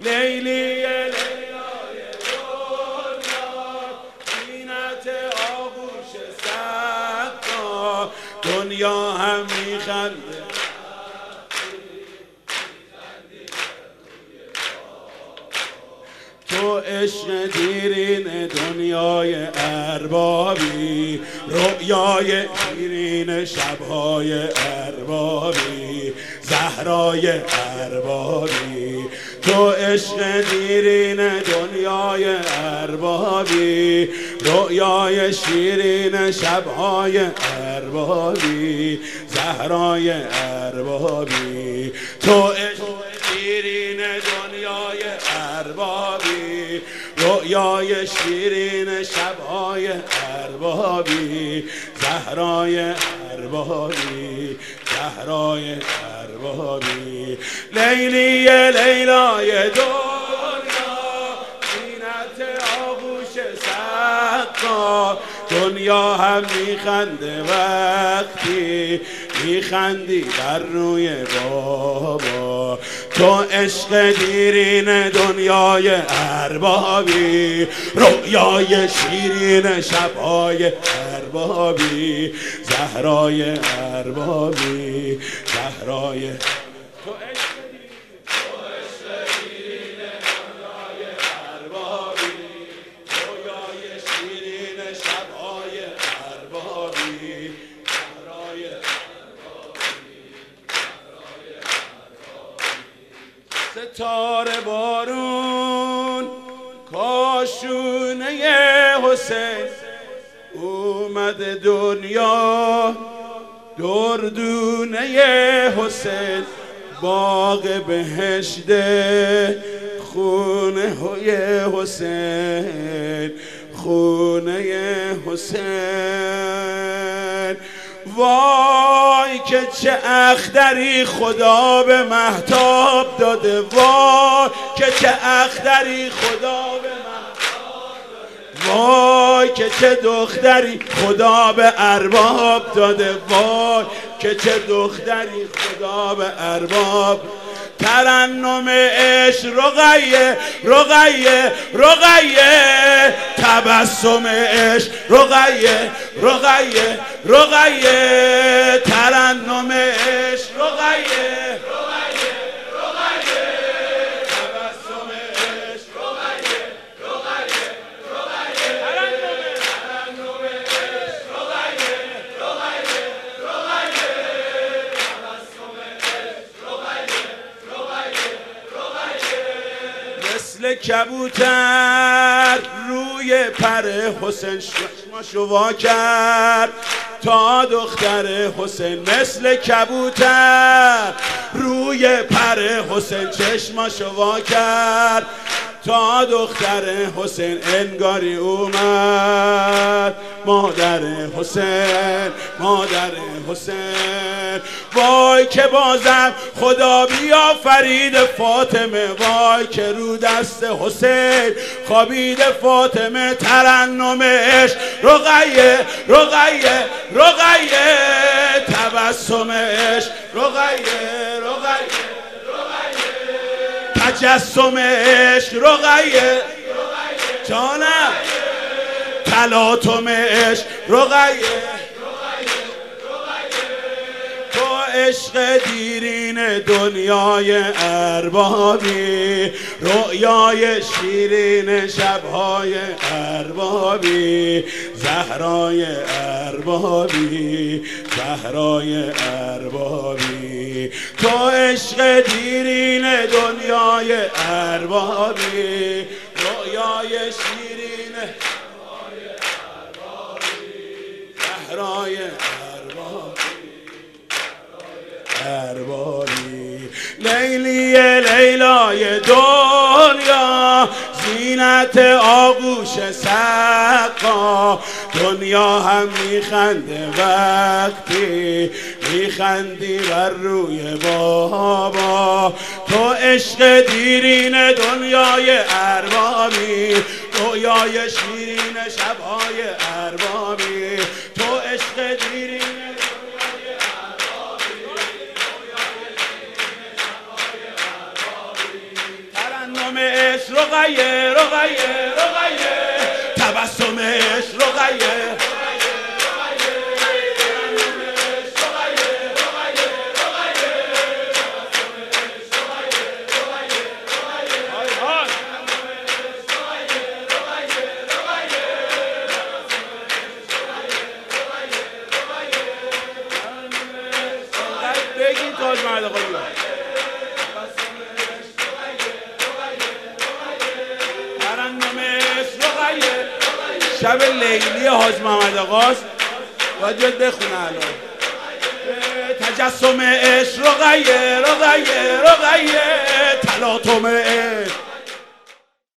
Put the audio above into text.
لیلی لیلای دنیا، زینت آغوش سقا، دنیا هم میخنده تو عشق دیرین دنیای اربابی، رؤیای شیرین شبهای اربابی، زهرای اربابی. تو عشق دیرین دنیای اربابی، رؤیای شیرین شبهای اربابی، زهرای اربابی. تو عشق دیرین دنیای اربابی، رؤیای شیرین شبهای اربابی، زهرای اربابی، زهرای اربابی. لیلی لیلای دنیا، زینت آغوش سقا، دنیا هم میخنده وقتی میخندی بر روی بابا. تو عشق دیرین دنیای اربابی، رؤیای شیرین شبهای اربابی، زهرای اربابی، زهرای. تو عشق دیرین دنیای اربابی، رؤیای شیرین شبهای اربابی، زهرای ستاره بارون کاشونه حسین اومد دنیا، دردونه حسین باغ بهشت خونه های حسین، خونه حسین. وای که چه اختری خدا به مهتاب داده، وای که چه اختری خدا به مهتاب داده، وای که چه دختری خدا به ارباب داده، وای که چه دختری خدا به ارباب. ترنم عشق رقیه رقیه رقیه، تبسم عشق رقیه رقیه رقیه، ترنم عشق رقیه رقیه رقیه، تبسم عشق رقیه رقیه رقیه، ترنم عشق رقیه رقیه رقیه، تبسم عشق رقیه. مثل کبوتر روی پر حسین چشماشو وا کرد تا دختر حسین، مثل کبوتر روی پر حسین چشماشو وا کرد تا دختر حسین، انگاری اومد مادر حسین، مادر حسین. وای که بازم خدا بیافرید فاطمه، وای که رو دست حسین خوابید فاطمه. ترنم عشق رقیه رقیه رقیه، تبسم عشق رقیه رقیه رقیه، تجسم عشق رقیه جانم، تلاطم عشق رقیه. تو عشق دیرین دنیای اربابی، رؤیای شیرین شبهای اربابی، زهرای اربابی، زهرای اربابی. تو عشق دیرین دنیای اربابی، رؤیای شیرین شبهای اربابی، زهرای اربابی. لیلی لیلای دنیا، زینت آغوش سقا، دنیا هم میخنده وقتی میخندی بر روی بابا. تو عشق دیرین دنیای اربابی، رویای شیرین شبهای اربابی. تو عشق دیرین ترنم ترنم عشق رقیه رقیه رقیه تبسم عشق رقیه بگید تاج محل قلی ترنم عشق رقیه شب لیلی حاج محمد آقاست باید بیاد بخونه الان تجسم عشق رقیه رقیه رقیه تلاطم عشق